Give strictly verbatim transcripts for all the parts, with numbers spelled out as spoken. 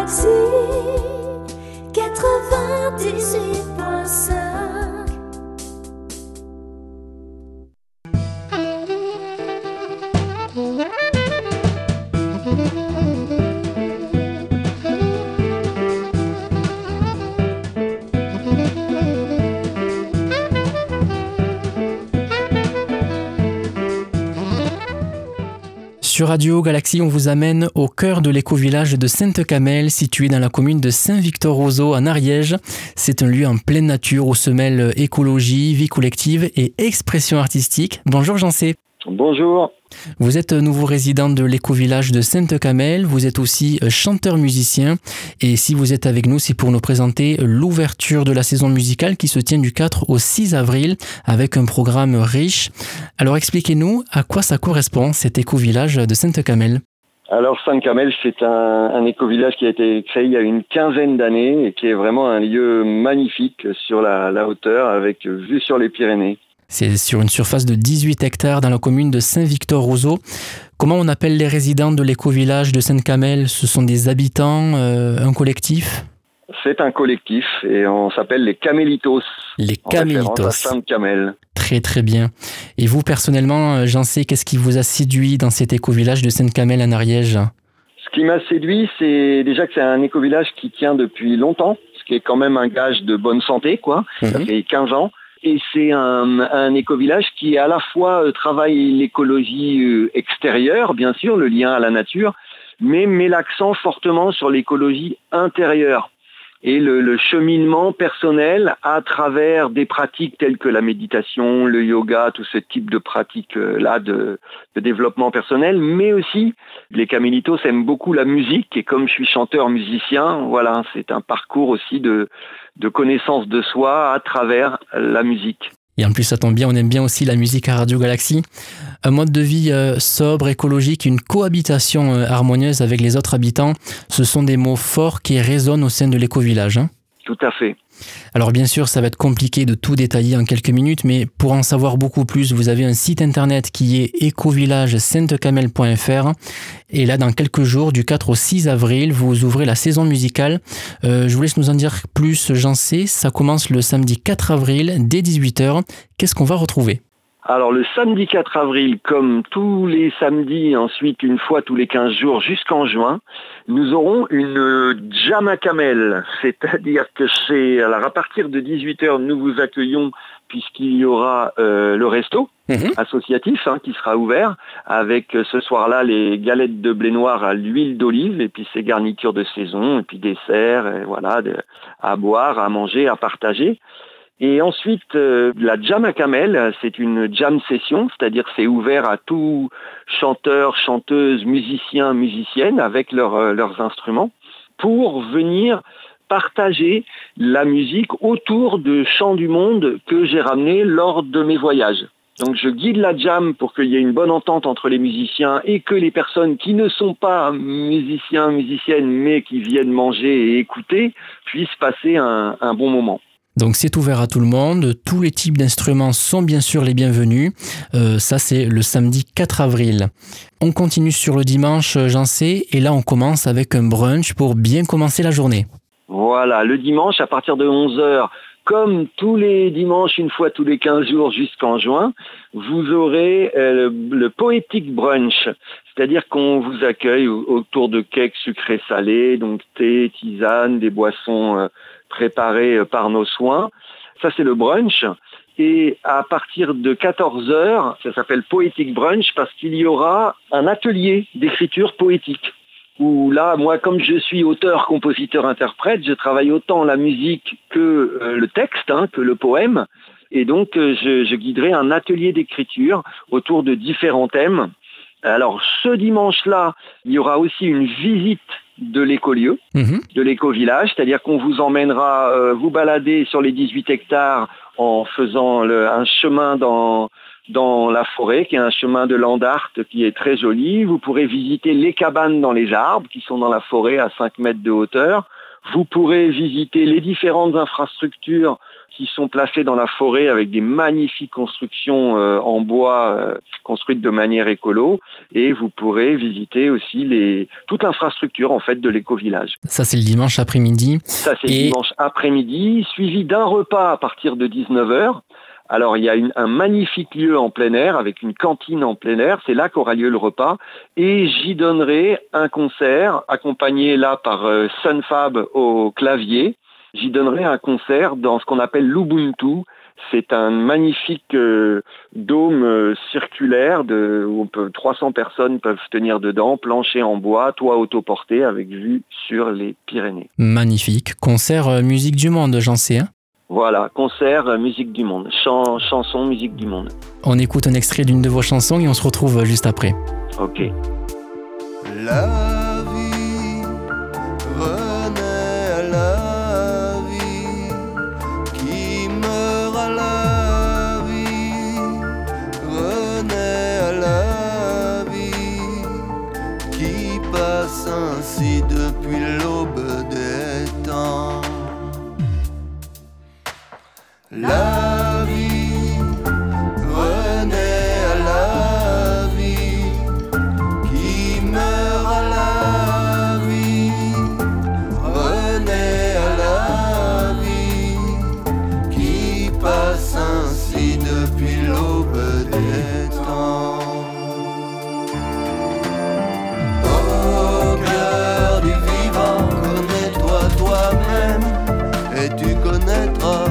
Galaxy quatre-vingt-dix-huit point cinq. Sur Radio Galaxy, on vous amène au cœur de l'éco-village de Sainte-Camelle, situé dans la commune de Saint-Victor-Roseau en Ariège. C'est un lieu en pleine nature où se mêlent écologie, vie collective et expression artistique. Bonjour Jean-C. Bonjour. Vous êtes nouveau résident de l'éco-village de Sainte-Camelle, vous êtes aussi chanteur-musicien et si vous êtes avec nous, c'est pour nous présenter l'ouverture de la saison musicale qui se tient du quatre au six avril avec un programme riche. Alors expliquez-nous à quoi ça correspond cet éco-village de Sainte-Camelle. Alors Sainte-Camelle, c'est un, un éco-village qui a été créé il y a une quinzaine d'années et qui est vraiment un lieu magnifique sur la, la hauteur avec vue sur les Pyrénées. C'est sur une surface de dix-huit hectares dans la commune de Saint-Victor-Roseau. Comment on appelle les résidents de l'éco-village de Sainte-Camelle ? Ce sont des habitants, euh, un collectif ? C'est un collectif et on s'appelle les Camélitos. Les Camélitos. À Sainte-Camelle. Très très bien. Et vous personnellement, Jean-C, qu'est-ce qui vous a séduit dans cet éco-village de Sainte-Camelle en Ariège ? Ce qui m'a séduit, c'est déjà que c'est un éco-village qui tient depuis longtemps, ce qui est quand même un gage de bonne santé, quoi. Mmh. Ça fait quinze ans. Et c'est un, un éco-village qui à la fois euh, travaille l'écologie euh, extérieure, bien sûr, le lien à la nature, mais met l'accent fortement sur l'écologie intérieure et le, le cheminement personnel à travers des pratiques telles que la méditation, le yoga, tout ce type de pratiques-là de, de développement personnel, mais aussi les Camélitos aiment beaucoup la musique et comme je suis chanteur-musicien, voilà, c'est un parcours aussi de de connaissance de soi à travers la musique. Et en plus, ça tombe bien, on aime bien aussi la musique à Radio Galaxy. Un mode de vie euh, sobre, écologique, une cohabitation euh, harmonieuse avec les autres habitants, ce sont des mots forts qui résonnent au sein de l'éco-village. Hein. Tout à fait. Alors bien sûr, ça va être compliqué de tout détailler en quelques minutes, mais pour en savoir beaucoup plus, vous avez un site internet qui est écovillage sainte camelle point f r. Et là, dans quelques jours, du quatre au six avril, vous ouvrez la saison musicale. Euh, je vous laisse nous en dire plus, Jean-C. Ça commence le samedi quatre avril, dès dix-huit heures. Qu'est-ce qu'on va retrouver ? Alors le samedi quatre avril, comme tous les samedis, ensuite une fois tous les quinze jours jusqu'en juin, nous aurons une jam à camel, c'est-à-dire que c'est alors à partir de dix-huit heures, nous vous accueillons puisqu'il y aura euh, le resto mmh. associatif hein, qui sera ouvert avec euh, ce soir-là les galettes de blé noir à l'huile d'olive et puis ces garnitures de saison et puis dessert, et voilà, de, à boire, à manger, à partager. Et ensuite, euh, la jam à camel, c'est une jam session, c'est-à-dire que c'est ouvert à tous chanteurs, chanteuses, musiciens, musiciennes avec leur, euh, leurs instruments pour venir partager la musique autour de chants du monde que j'ai ramenés lors de mes voyages. Donc je guide la jam pour qu'il y ait une bonne entente entre les musiciens et que les personnes qui ne sont pas musiciens, musiciennes, mais qui viennent manger et écouter puissent passer un, un bon moment. Donc c'est ouvert à tout le monde, tous les types d'instruments sont bien sûr les bienvenus, euh, ça c'est le samedi quatre avril. On continue sur le dimanche, Jean-C, et là on commence avec un brunch pour bien commencer la journée. Voilà, le dimanche à partir de onze heures, comme tous les dimanches, une fois tous les quinze jours jusqu'en juin, vous aurez euh, le, le poétique brunch, c'est-à-dire qu'on vous accueille autour de cakes sucrés salés, donc thé, tisane, des boissons euh, préparées par nos soins. Ça, c'est le brunch. Et à partir de quatorze heures, ça s'appelle Poétique Brunch parce qu'il y aura un atelier d'écriture poétique. Où là, moi, comme je suis auteur, compositeur, interprète, je travaille autant la musique que euh, le texte, hein, que le poème. Et donc, euh, je, je guiderai un atelier d'écriture autour de différents thèmes. Alors, ce dimanche-là, il y aura aussi une visite de l'écolieu, mmh. de l'éco-village, c'est-à-dire qu'on vous emmènera euh, vous balader sur les dix-huit hectares en faisant le, un chemin dans, dans la forêt, qui est un chemin de Landart qui est très joli. Vous pourrez visiter les cabanes dans les arbres qui sont dans la forêt à cinq mètres de hauteur. Vous pourrez visiter les différentes infrastructures qui sont placées dans la forêt avec des magnifiques constructions euh, en bois euh, construites de manière écolo. Et vous pourrez visiter aussi les, toute l'infrastructure en fait de l'éco-village. Ça, c'est le dimanche après-midi. Ça, c'est Et... le dimanche après-midi, suivi d'un repas à partir de dix-neuf heures. Alors, il y a une, un magnifique lieu en plein air, avec une cantine en plein air. C'est là qu'aura lieu le repas. Et j'y donnerai un concert, accompagné là par euh, Sunfab au clavier. J'y donnerai un concert dans ce qu'on appelle l'Ubuntu. C'est un magnifique euh, dôme euh, circulaire de, où on peut, trois cents personnes peuvent tenir dedans, plancher en bois, toit autoporté avec vue sur les Pyrénées. Magnifique. Concert euh, musique du monde, j'en sais, hein. Voilà, concert, euh, musique du monde, Chan, chanson, musique du monde. On écoute un extrait d'une de vos chansons et on se retrouve juste après. Ok. La vie renaît à la vie, qui meurt à la vie, renaît à la vie, qui passe ainsi depuis l'aube des temps. La vie renaît à la vie, qui meurt à la vie, renaît à la vie, qui passe ainsi depuis l'aube des temps. Au cœur du vivant, connais-toi toi-même, et tu connaîtras.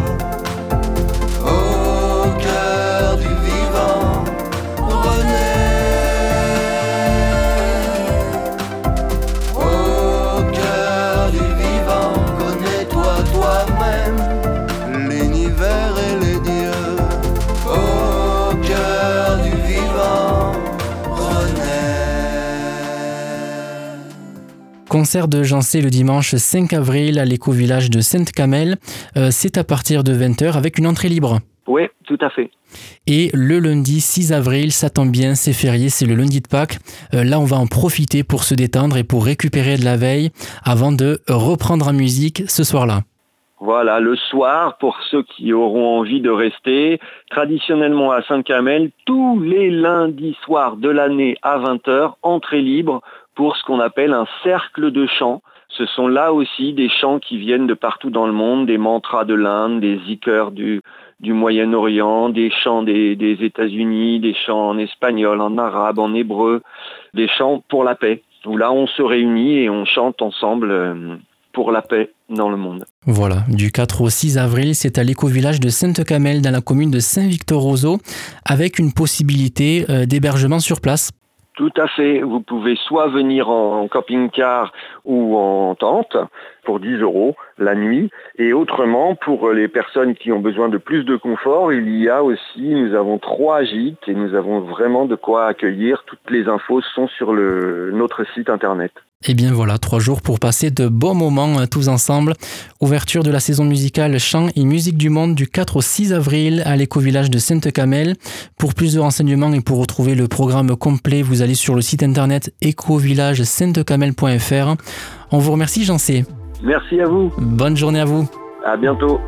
Concert de Jancé le dimanche cinq avril à l'éco-village de Sainte-Camelle. Euh, c'est à partir de vingt heures avec une entrée libre. Oui, tout à fait. Et le lundi six avril, ça tombe bien, c'est férié, c'est le lundi de Pâques. Euh, là, on va en profiter pour se détendre et pour récupérer de la veille avant de reprendre en musique ce soir-là. Voilà, le soir, pour ceux qui auront envie de rester, traditionnellement à Sainte-Camelle, tous les lundis soirs de l'année à vingt heures, entrée libre pour ce qu'on appelle un cercle de chants. Ce sont là aussi des chants qui viennent de partout dans le monde, des mantras de l'Inde, des zikrs du, du Moyen-Orient, des chants des, des États-Unis, des chants en espagnol, en arabe, en hébreu, des chants pour la paix, où là on se réunit et on chante ensemble euh, pour la paix dans le monde. Voilà, du quatre au six avril, c'est à l'éco-village de Sainte-Camelle dans la commune de Saint-Victor-Roseau, avec une possibilité euh, d'hébergement sur place. Tout à fait. Vous pouvez soit venir en camping-car ou en tente pour dix euros la nuit. Et autrement, pour les personnes qui ont besoin de plus de confort, il y a aussi, nous avons trois gîtes et nous avons vraiment de quoi accueillir. Toutes les infos sont sur le, notre site internet. Et bien voilà, trois jours pour passer de bons moments tous ensemble. Ouverture de la saison musicale Chant et musique du monde du quatre au six avril à l'éco-village de Sainte-Camelle. Pour plus de renseignements et pour retrouver le programme complet, vous allez sur le site internet écovillage sainte camelle point f r. On vous remercie, Jancé. Merci à vous. Bonne journée à vous. À bientôt.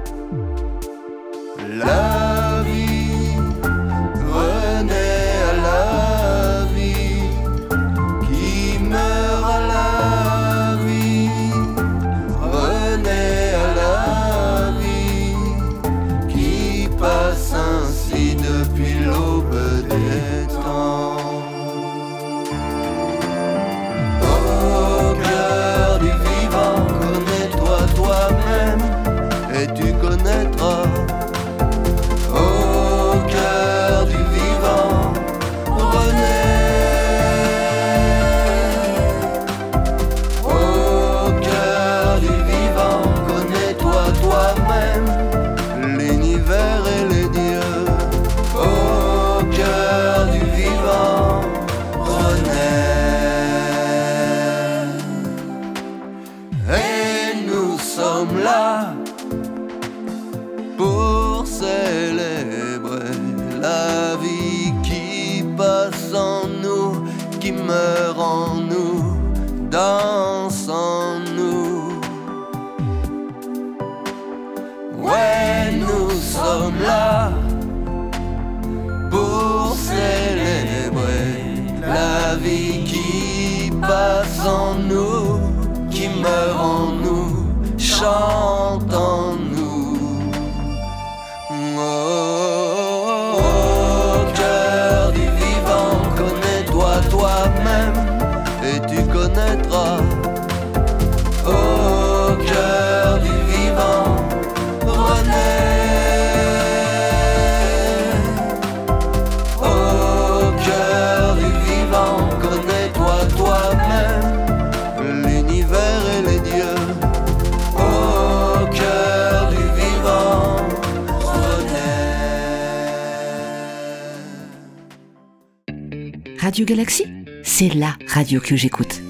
La vie renaît à la vie, qui meurt à la vie, renaît à la vie, qui passe ainsi depuis l'aube des temps. Au cœur du vivant, connais-toi toi-même, et tu connaîtras. Au cœur du vivant, renaît. Au cœur du vivant, connais-toi toi-même, l'univers et les dieux. Au cœur du vivant, renaît. Et nous sommes là pour célébrer la vie qui passe en nous, qui meurt en nous, danse en nous. passe en nous, qui meurt en nous, chante en nous. Oh, oh, cœur du vivant, connais-toi toi-même et tu connaîtras. Oh, cœur du vivant, renais. Oh, cœur du vivant, connais-toi toi-même l'univers et les dieux. Oh, cœur du vivant, renais. Radio Galaxie, c'est la radio que j'écoute.